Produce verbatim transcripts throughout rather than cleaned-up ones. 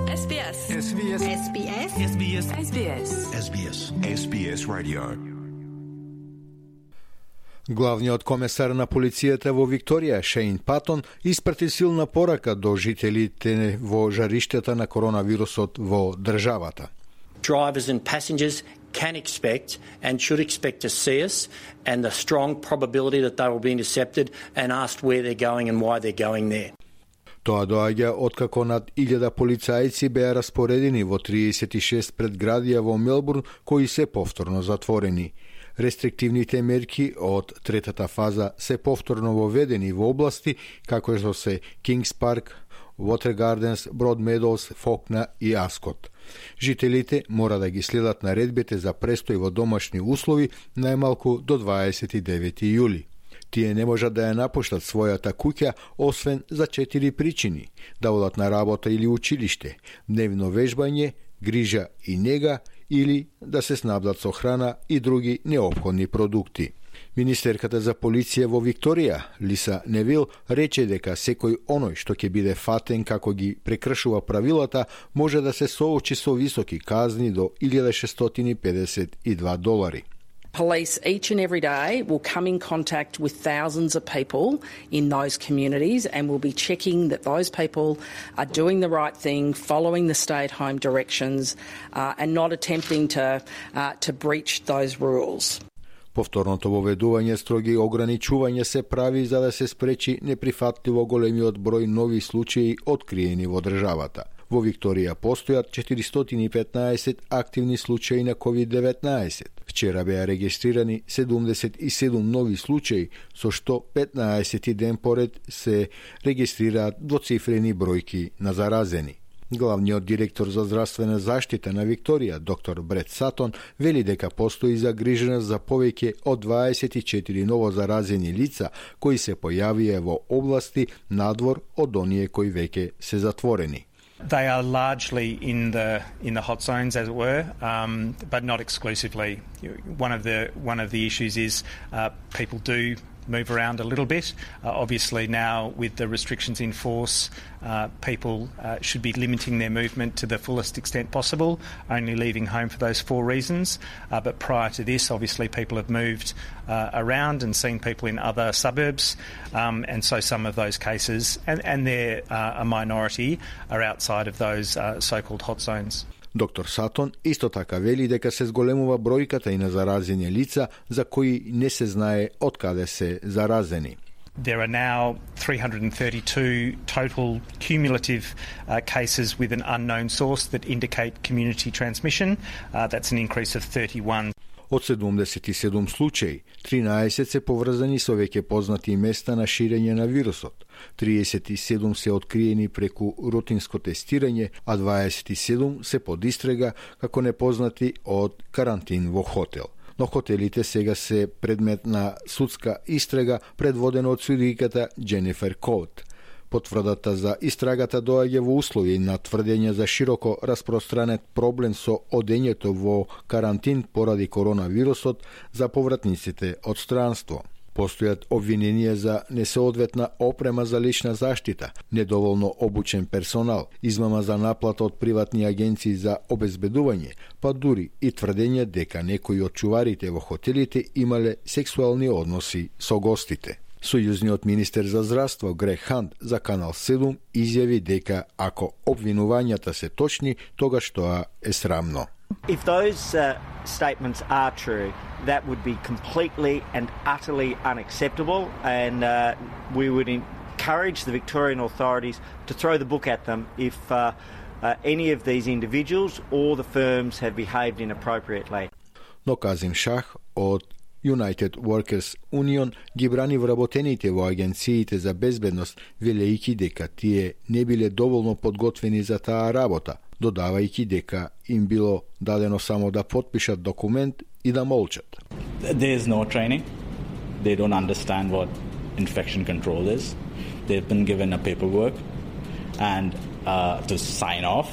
Ес Би Ес. Ес Би Ес. Ес Би Ес. Ес Би Ес. Ес Би Ес. Ес Би Ес. Ес Би Ес Radio. Главниот комесар на полицијата во Викторија, Шейн Патон, испрати силна порака до жителите во жариштата на коронавирусот во државата. Drivers and passengers can expect and should expect to see us, and the strong probability that they will be intercepted and asked where they're going and why they're going there. Тоа доаѓа откако над илјада полицајци беа распоредени во триесет и шест предградија во Мелбурн, кои се повторно затворени. Рестриктивните мерки од третата фаза се повторно воведени во области како што се Кингс Парк, Water Gardens, Broad Meadows, Фокна и Аскот. Жителите мора да ги следат наредбите за престој во домашни услови најмалку до дваесет и девети јули. Тие не можат да ја напуштат својата куќа, освен за четири причини: да одат на работа или училиште, дневно вежбање, грижа и нега, или да се снабдат со храна и други неопходни продукти. Министерката за полиција во Викторија, Лиса Невил, рече дека секој оној што ќе биде фатен како ги прекршува правилата може да се соочи со високи казни до илјада шестстотини педесет и два долари. Police each and every day will come in contact with thousands of people in those communities and will be checking that those people are doing the right thing, following the stay-at-home directions uh, and not attempting to, uh, to breach those rules. Повторното воведување строги ограничувања се прави за да се спречи неприфатливо големиот број нови случаи откриени во државата. Во Викторија постојат четиристотини и петнаесет активни случаи на ковид деветнаесет. Вчера беа регистрирани седумдесет и седум нови случаи, со што петнаесети ден поред се регистрираат двоцифрени бројки на заразени. Главниот директор за здравствена заштита на Викторија, доктор Брет Сатон, вели дека постои загриженост за повеќе од дваесет и четири ново заразени лица кои се појавија во области надвор од оние кои веќе се затворени. They are largely in the in the hot zones, as it were, um, but not exclusively. One of the one of the issues is uh, people do move around a little bit. Uh, obviously now with the restrictions in force, uh, people uh, should be limiting their movement to the fullest extent possible, only leaving home for those four reasons. Uh, but prior to this, obviously people have moved uh, around and seen people in other suburbs, um, and so some of those cases, and, and they're uh, a minority, are outside of those uh, so-called hot zones. Доктор Сатон исто така вели дека се зголемува бројката и на заразени лица за кои не се знае од каде се заразени. There are now three hundred thirty-two total cumulative uh, cases with an unknown source that indicate community transmission. Uh, that's an increase of thirty-one. Од седумдесет и седум случаи, тринаесет се поврзани со веќе познати места на ширење на вирусот. триесет и седум се откриени преку рутинско тестирање, а дваесет и седум се под истрага како непознати од карантин во хотел. Но хотелите сега се предмет на судска истрага предводена од судиката Дженифер Коут. Потврдата за истрагата доаѓа во услови на тврдење за широко распространет проблем со одењето во карантин поради коронавирусот за повратниците од странство. Постојат обвиненија за несоодветна опрема за лична заштита, недоволно обучен персонал, измама за наплата од приватни агенции за обезбедување, па дури и тврдење дека некои од чуварите во хотелите имале сексуални односи со гостите. Сојузниот министер за здравство Грег Хант за Канал седум изјави дека ако обвинувањата се точни, тогаш тоа е срамно. If those uh, statements are true, that would be completely and utterly unacceptable, and uh, we would encourage the Victorian authorities to throw the book at them if uh, uh, any of these individuals or the firms have behaved inappropriately. Но Казим Шах од United Workers Union ги брани вработените во агенциите за безбедност, велејќи дека тие не биле доволно подготвени за таа работа, додавајќи дека им било дадено само да потпишат документ и да молчат. There is no training. They don't understand what infection control is. They've been given a paperwork and uh, to sign off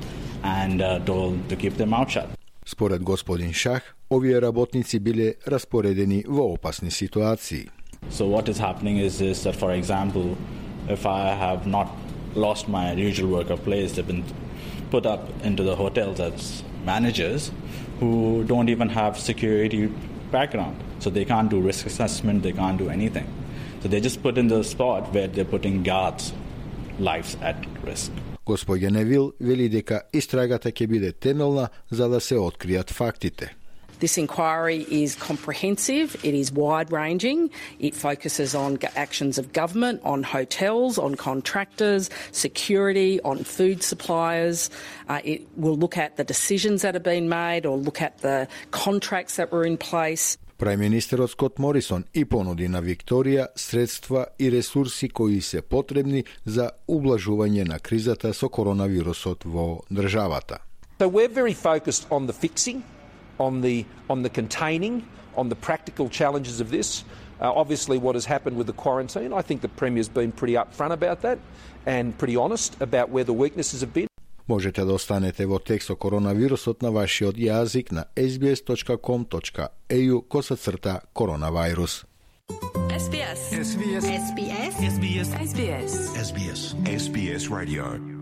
and uh, told to keep their mouth shut. Според господин Шах, овие работници биле распоредени во опасни ситуации. So what is happening is, is that, for example, if I have not lost my usual worker place. They've been put up into the hotels as managers who don't even have security background. So they can't do risk assessment, they can't do anything. So they just put in the spot where they're putting guards' lives at risk. Господја Невил вели дека истрагата ќе биде темелна за да се откријат фактите. This inquiry is comprehensive, it is wide-ranging, it focuses on actions of government, on hotels, on contractors, security, on food suppliers. Uh, it will look at the decisions that have been made or look at the contracts that were in place. Прајминистерот Скот Морисон и понуди на Викторија средства и ресурси кои се потребни за ублажување на кризата со коронавирусот во државата. So we're very focused on the fixing, on the on the containing, on the practical challenges of this. Uh, obviously what has happened with the quarantine, I think the Premier's been pretty upfront about that and pretty honest about where the weaknesses have been. Можете да останете во текст о коронавирусот на вашиот јазик на ес би ес точка ком точка е ю косацрта коронавирус. S B S. S B S. S B S. S B S. S B S. S B S. S B S Radio.